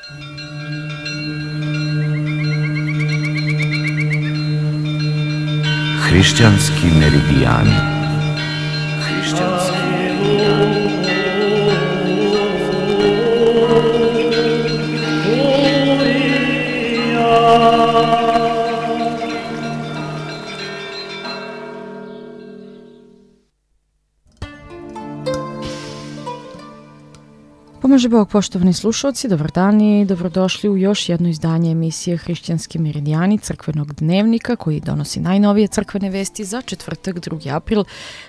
Hrišćanski meridijani. Hrišćanski meridijani. Pomaže Bog, poštovani slušalci, dobar dan i dobrodošli u još jedno izdanje emisije Hrišćanski meridijani crkvenog dnevnika koji donosi najnovije crkvene vesti za četvrtak 2. april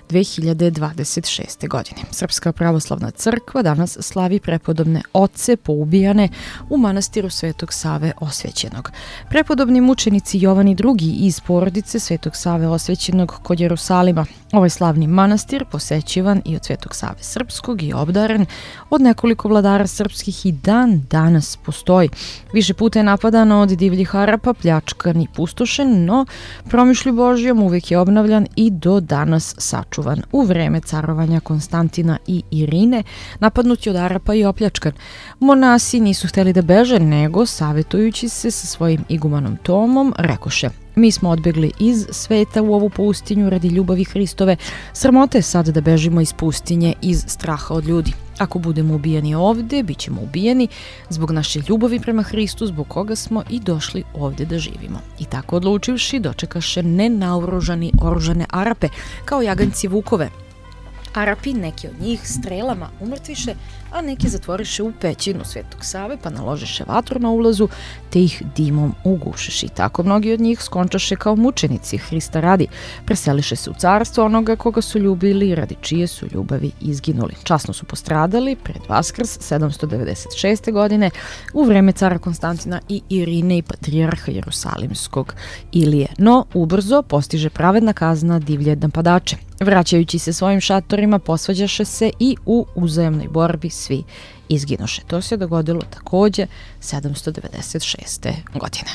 2026. godine. Srpska pravoslavna crkva danas slavi prepodobne oce poubijane u manastiru Svetog Save Osvećenog. Prepodobni mučenici Jovan i drugi iz porodice Svetog Save Osvećenog kod Jerusalima. Ovaj slavni manastir posećivan i od Svetog Save Srpskog i obdaren od nekoliko vladara srpskih i dan danas postoji. Više puta je napadano od divljih Arapa, pljačkan i pustošen, no promišlju Božjom uvijek je obnavljan i do danas sačuvan. U vreme carovanja Konstantina i Irine napadnut je od Arapa i opljačkan. Monasi nisu hteli da beže, nego savjetujući se sa svojim igumanom Tomom, rekoše: mi smo odbegli iz sveta u ovu pustinju radi ljubavi Hristove. Sramota je sad da bežimo iz pustinje iz straha od ljudi. Ako budemo ubijeni ovdje, bit ćemo ubijeni zbog naše ljubavi prema Hristu, zbog koga smo i došli ovdje da živimo. I tako odlučivši, dočekaše nenaoružani oružane Arape, kao jaganjci vukove. Arapi, neki od njih strelama umrtviše, a neki zatvoriše u pećinu Svetog Save, pa naložiše vatru na ulazu, te ih dimom ugušiše. I tako mnogi od njih skončaše kao mučenici Hrista radi. Preseliše se u carstvo onoga koga su ljubili i radi čije su ljubavi izginuli. Časno su postradali pred Vaskrs 796. godine u vreme cara Konstantina i Irine i patrijarha Jerusalimskog Ilije. No, ubrzo postiže pravedna kazna divlje napadače. Vraćajući se svojim šatorima, posvađaše se i u uzajamnoj borbi svi izginoše. To se dogodilo takođe 796. godine.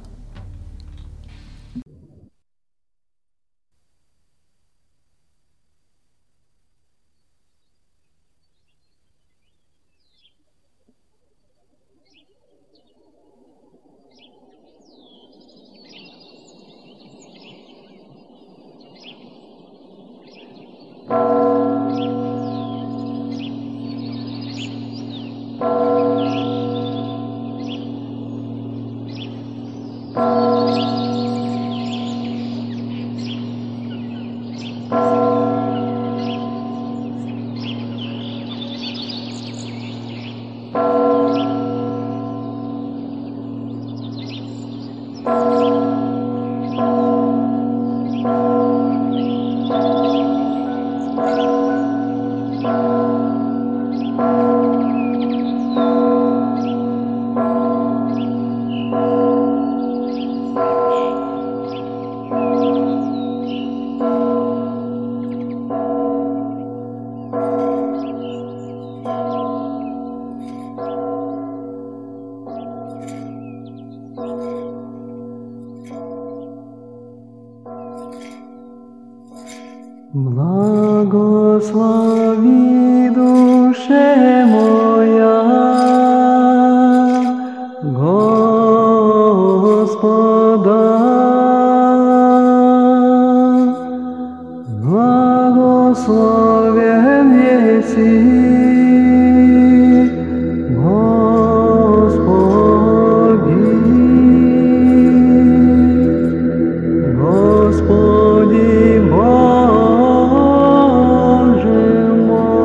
Благослови душе моя Господа, благословен еси Господи Боже мой.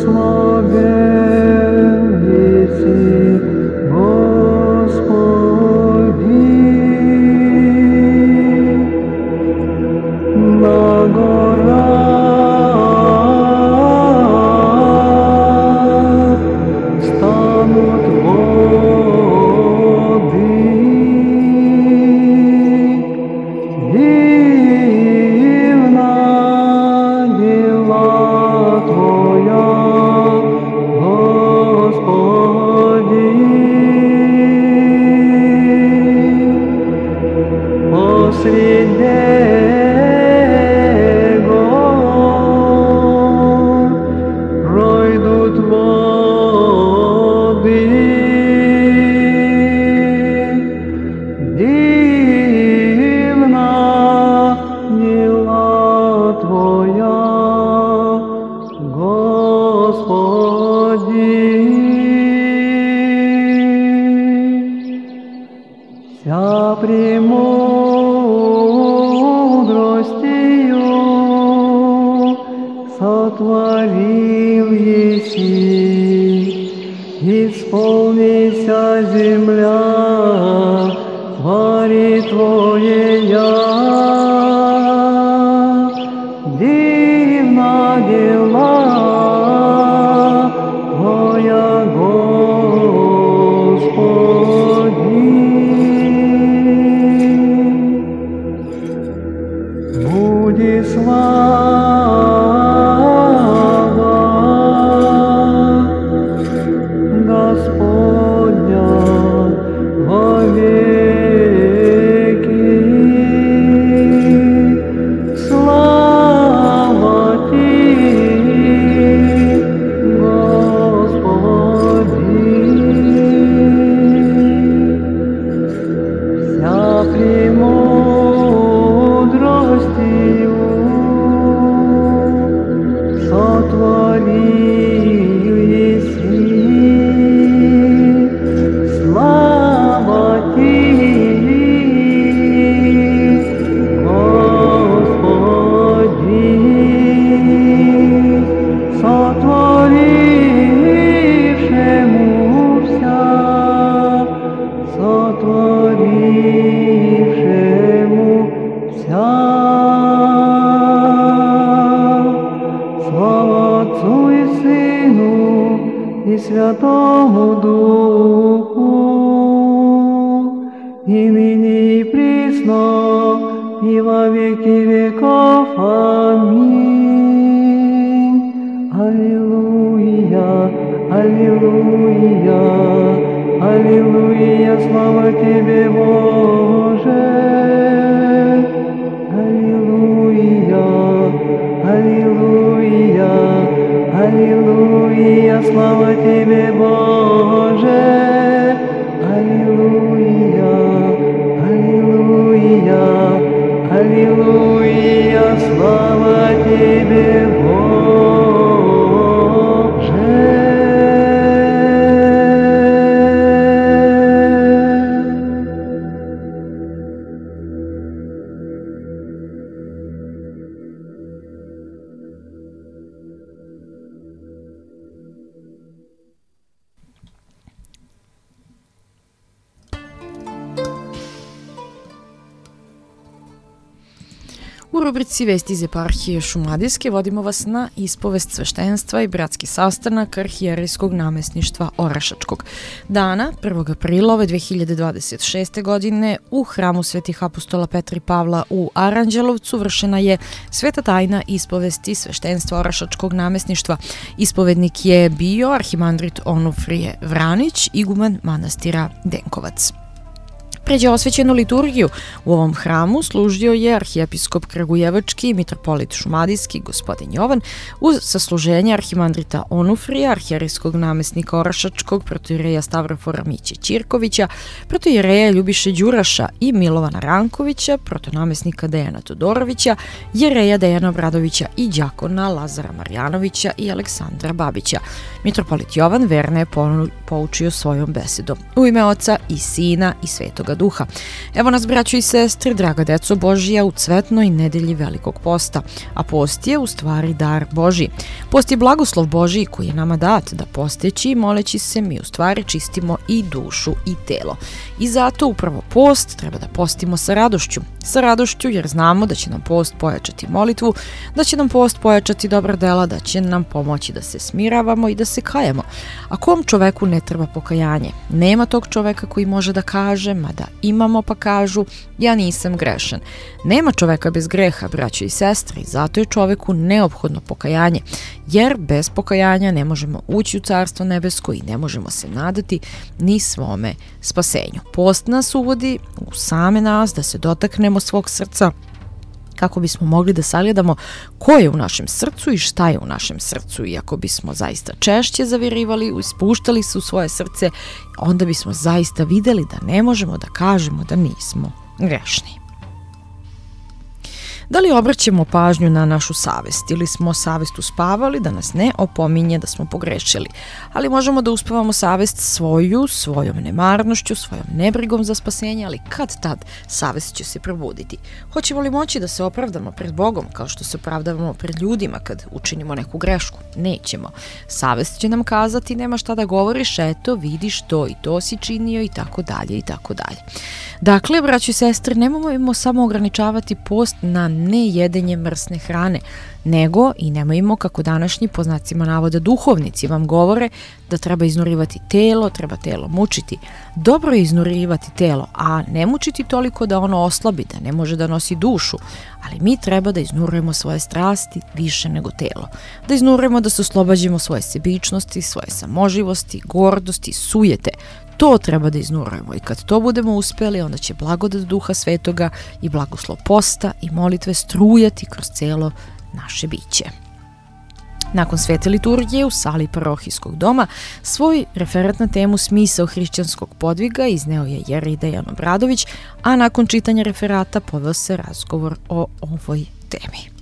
U rubrici Vesti iz eparhije Šumadijske vodimo vas na ispovest sveštenstva i bratski sastanak arhijerejskog namesništva Orašačkog. Dana 1. aprila ove 2026. godine u hramu Svetih apostola Petra i Pavla u Aranđelovcu vršena je sveta tajna ispovesti sveštenstva Orašačkog namesništva. Ispovednik je bio arhimandrit Onufrije Vranić, iguman manastira Denkovac. Pređe osvećenu liturgiju u ovom hramu služio je arhijepiskop Kragujevački i mitropolit Šumadijski gospodin Jovan uz sasluženje arhimandrita Onufrija, arhijerejskog namesnika Orašačkog, protoijereja Stavrofora Miće Ćirkovića, protoijereja Ljubiše Đuraša i Milovana Rankovića, protonamesnika Dejana Todorovića, jereja Dejana Obradovića i đakona Lazara Marjanovića i Aleksandra Babića. Mitropolit Jovan verne je poučio svojom besedom. U ime Oca i Sina i Svetoga duha. Evo nas, braćo i sestre, draga deco Božija, u cvetnoj nedelji Velikog posta, a post je u stvari dar Božji. Post je blagoslov Božji koji je nama dat da posteći i moleći se mi u stvari čistimo i dušu i telo. I zato upravo post treba da postimo sa radošću jer znamo da će nam post pojačati molitvu, da će nam post pojačati dobra dela, da će nam pomoći da se smiravamo i da se kajemo. A kom čoveku ne treba pokajanje? Nema tog čoveka koji može da kaže, mada imamo pa kažu, ja nisam grešan. Nema čoveka bez greha, braćo i sestre, i zato je čoveku neophodno pokajanje, jer bez pokajanja ne možemo ući u Carstvo nebesko i ne možemo se nadati ni svome spasenju. Post nas uvodi u same nas da se dotaknemo svog srca, kako bismo mogli da sagledamo ko je u našem srcu i šta je u našem srcu. I ako bismo zaista češće zavirivali, ispuštali se u svoje srce, onda bismo zaista videli da ne možemo da kažemo da nismo grešni. Da li obraćamo pažnju na našu savest ili smo savest uspavali da nas ne opominje da smo pogrešili, ali možemo da uspavamo savest svojom nemarnošću, svojom nebrigom za spasenje, ali kad tad savest će se probuditi. Hoćemo li moći da se opravdamo pred Bogom kao što se opravdavamo pred ljudima kad učinimo neku grešku? Nećemo. Savest će nam kazati nema šta da govoriš, eto vidiš to i to si činio i tako dalje i tako dalje. Dakle, braćo i sestre, nemojmo samo ograničavati post na nejedenje mrsne hrane, nego i nemojmo, kako današnji po znacima navoda duhovnici vam govore, da treba iznurivati telo, treba telo mučiti. Dobro je iznurivati telo, a ne mučiti toliko da ono oslabi, da ne može da nosi dušu, ali mi treba da iznurujemo svoje strasti više nego telo. Da iznurujemo da se oslobađamo svoje sebičnosti, svoje samoživosti, gordosti, sujete. To treba da iznurujemo i kad to budemo uspeli, onda će blagodat Duha Svetoga i blagoslov posta i molitve strujati kroz celo naše biće. Nakon svete liturgije u sali parohijskog doma svoj referat na temu smisao hrišćanskog podviga izneo je Jerij Dejan Obradović, a nakon čitanja referata poveo se razgovor o ovoj temi.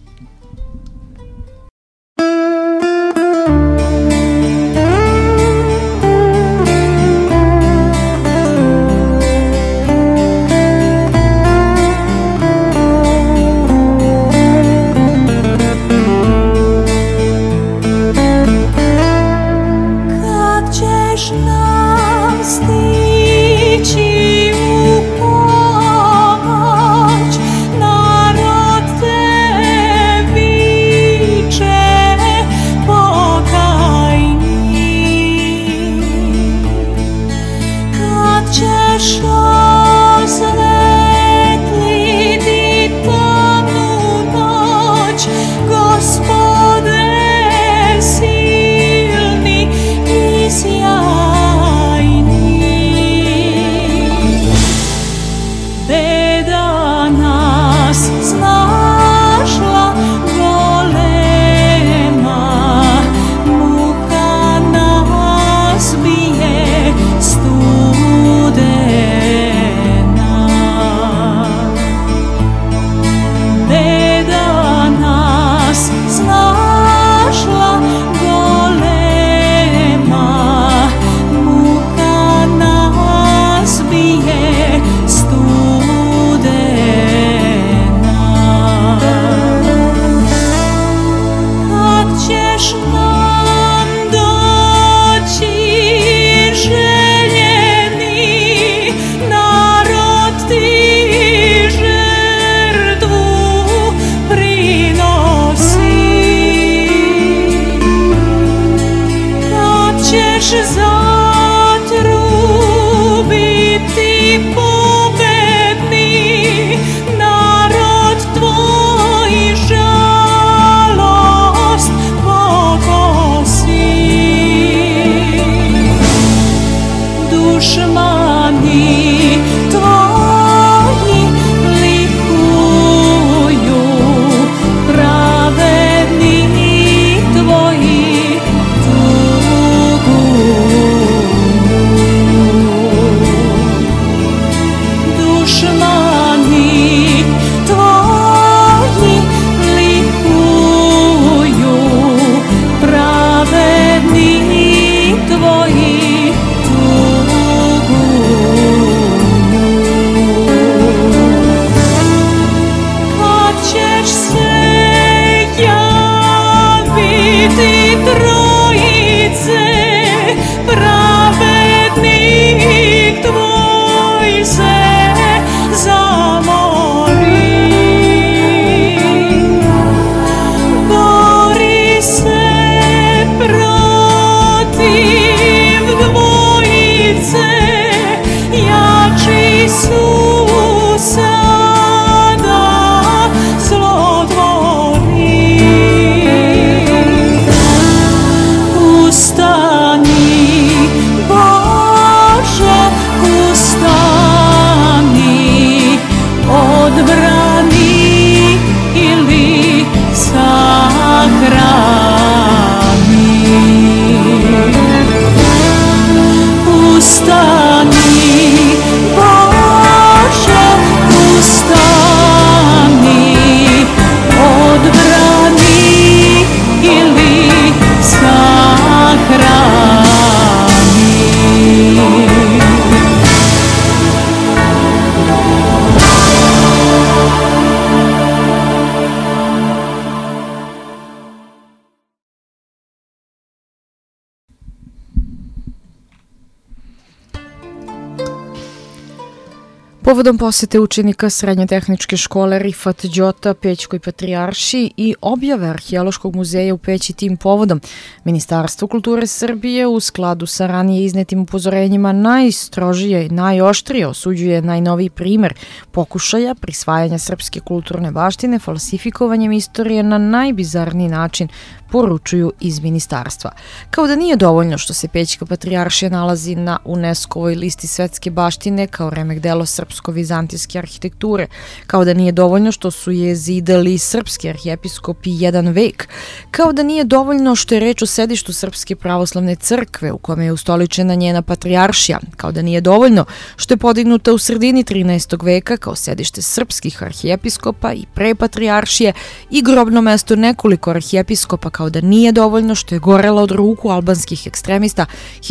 Povodom posete učenika Srednje tehničke škole Rifat Đota Pećkoj Patrijaršiji i objave Arheološkog muzeja u Peći tim povodom, Ministarstvo kulture Srbije u skladu sa ranije iznetim upozorenjima najstrožije i najoštrije osuđuje najnoviji primer pokušaja prisvajanja srpske kulturne baštine falsifikovanjem istorije na najbizarniji način, poručuju iz ministarstva. Kao da nije dovoljno što se Pećka Patrijaršija nalazi na UNESCO-ovoj listi svetske baštine kao remek delo srpsko-vizantijske arhitekture, kao da nije dovoljno što su je zidali srpski arhijepiskopi jedan vek, kao da nije dovoljno što je reč o sedištu Srpske pravoslavne crkve u kome je ustoličena njena patrijaršija, kao da nije dovoljno što je podignuta u sredini 13. veka kao sedište srpskih arhijepiskopa i pre patrijaršije i grobno mesto nekoliko arhijepiskopa, kao da nije dovoljno što je gorela od ruku albanskih ekstremista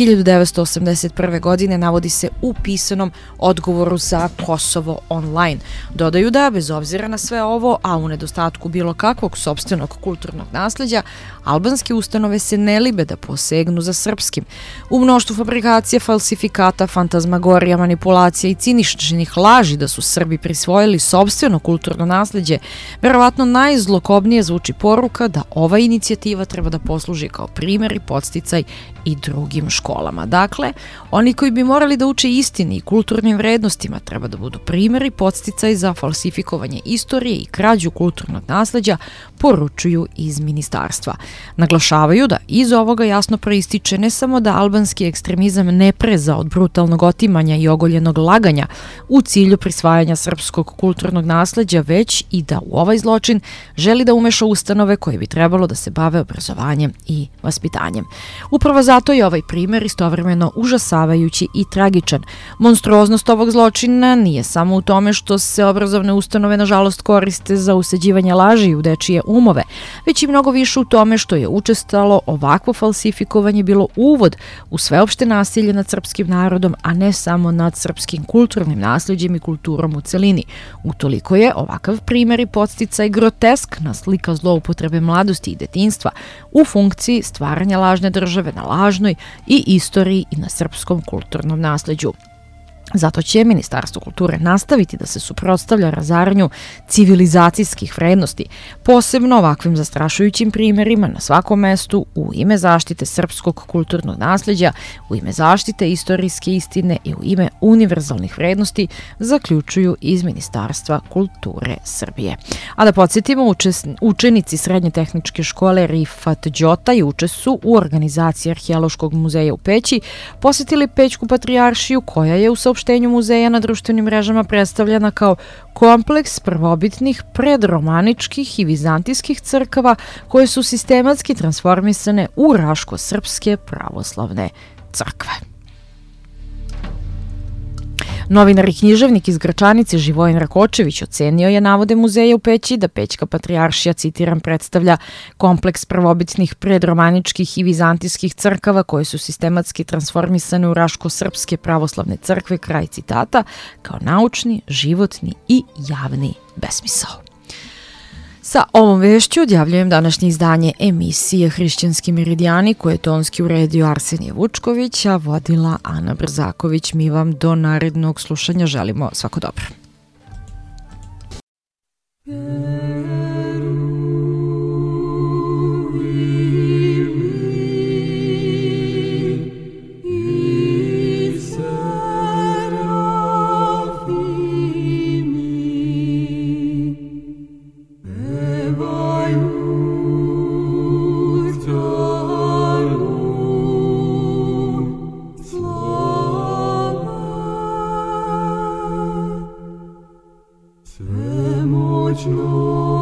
1981. godine, navodi se u pisanom odgovoru za Kosovo online. Dodaju da, bez obzira na sve ovo, a u nedostatku bilo kakvog sopstvenog kulturnog nasleđa, albanske ustanove se ne libe da posegnu za srpskim. U mnoštvu fabrikacije, falsifikata, fantazmagorija, manipulacija i ciničnih laži da su Srbi prisvojili sopstveno kulturno nasleđe, verovatno najzlokobnije zvuči poruka da ova inicijativa treba da posluži kao primer i podsticaj i drugim školama. Dakle, oni koji bi morali da uče istini i kulturnim vrednostima treba da budu primer i podsticaj za falsifikovanje istorije i krađu kulturnog nasleđa, poručuju iz ministarstva. Naglašavaju da iz ovoga jasno proističe ne samo da albanski ekstremizam ne preza od brutalnog otimanja i ogoljenog laganja u cilju prisvajanja srpskog kulturnog nasleđa, već i da u ovaj zločin želi da umeša ustanove koje bi trebalo da se bave obrazovanjem i vaspitanjem. Upravo zato je ovaj primer istovremeno užasavajući i tragičan. Monstruoznost ovog zločina nije samo u tome što se obrazovne ustanove nažalost koriste za usađivanje laži u dečije umove, već i mnogo više u tome što je učestalo ovakvo falsifikovanje bilo uvod u sveopšte nasilje nad srpskim narodom, a ne samo nad srpskim kulturnim nasleđem i kulturom u celini. Utoliko je ovakav primer i podsticaj groteskna slika zloupotrebe mladosti i detinjstva u funkciji stvaranja lažne države na lažnoj i istoriji i na srpskom kulturnom nasleđu. Zato će Ministarstvo kulture nastaviti da se suprotstavlja razaranju civilizacijskih vrednosti, posebno ovakvim zastrašujućim primerima na svakom mestu u ime zaštite srpskog kulturnog nasleđa, u ime zaštite istorijske istine i u ime univerzalnih vrednosti, zaključuju iz Ministarstva kulture Srbije. A da podsjetimo, učenici Srednje tehničke škole Rifat Đota juče su u organizaciji Arheološkog muzeja u Peći posetili Pećku Patrijaršiju, koja je u saopštenju muzeja na društvenim mrežama predstavljena kao kompleks prvobitnih predromaničkih i vizantijskih crkava koje su sistematski transformisane u raško-srpske pravoslavne crkve. Novinar i književnik iz Gračanice Živojin Rakočević ocenio je navode muzeja u Peći da Pećka Patrijaršija, citiram, predstavlja kompleks prvobitnih predromaničkih i vizantijskih crkava koje su sistematski transformisane u raško-srpske pravoslavne crkve, kraj citata, kao naučni, životni i javni besmisao. Sa ovom vešću odjavljujem današnje izdanje emisije Hrišćanski meridijani, koje je tonski uredio Arsenije Vučković, a vodila Ana Brzaković. Mi vam do narednog slušanja želimo svako dobro. Svemoćno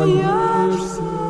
raduješ se.